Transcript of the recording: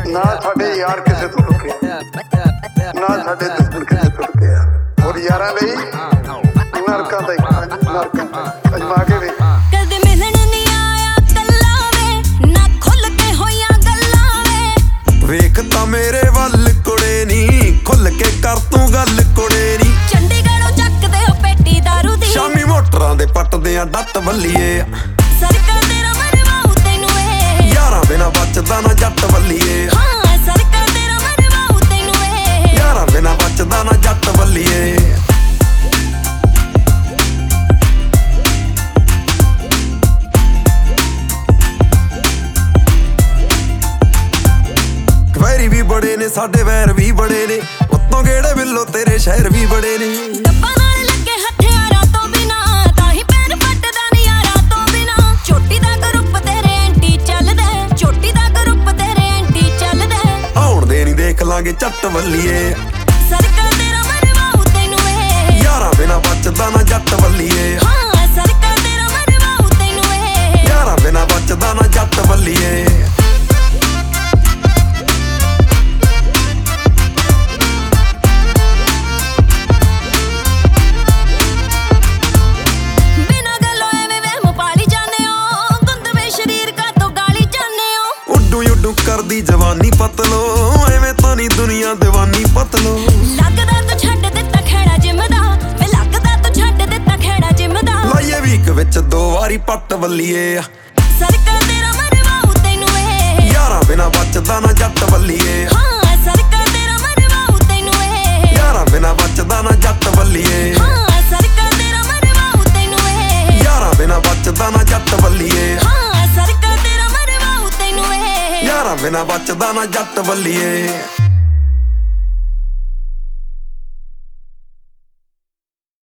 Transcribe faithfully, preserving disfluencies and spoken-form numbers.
ना साडे यार किसे तो रुके ना साडे दुश्मन किसे तो रुके और यारां लई नरकां दा नरकां अजमा के वे कदे मिलन नहीं आया कल्ला वे ना खुल के होया गल्ला वे वेख ता मेरे वल कुड़े नी खुल के कर तू गल कुड़े नी चंडीगढ़ों चकदे हो पेटी दारू दी शामी मोटरां दे पटदे आ डट वल्लीए सरकार तेरा मरवाऊ तैनू वे यारां बिना बचदा ना जट वल्लीए हाँ सरकार तेरा मरवाऊ तैनू वे यारां बिना बचदा ना जट वल्लीए वैरी भी बड़े ने साडे वैर भी बड़े ने उत्तों गेड़े बिल्लो तेरे शहर भी बड़े ने डब्बा नाल लगे हथियारां तो बिना ताही पैर पटदा नहीं यारां तो बिना चोटी दा ग्रुप तेरे एंटी चलदा चोटी दा ग्रुप तेरे एंटी चलदा आउण दे नहीं देख लांगे चट वल्लीए सरकार तेरा मरवाऊ तैनू वे यारां बिना बचदा ना जट वल्लीए हाँ सरकार तेरा मरवाऊ तैनू वे यारां बिना बचदा ना जट वल्लीए करदी जवानी पतलो एवें तां नी दुनिया दीवानी पतलो लगदा तू छड्ड दित्ता खेड़ा जिम दा वे लगदा तू छड्ड दित्ता खेड़ा जिम दा लाइए वीक विच दो वारी पट वल्लीए सरकार तेरा मरवाऊ तैनू वे यारां बिना बचदा ना जट वल्लीए हाँ सरकार तेरा मरवाऊ तैनू वे यारां बिना बचदा ना जट वल्लीए हाँ सरकार तेरा मरवाऊ तैनू वे यारां बिना बचदा ना जट वल्लीए हाँ सरकार तेरा मरवाऊ तैनू वे यारां बिना बचदा ना जट वल्लीए।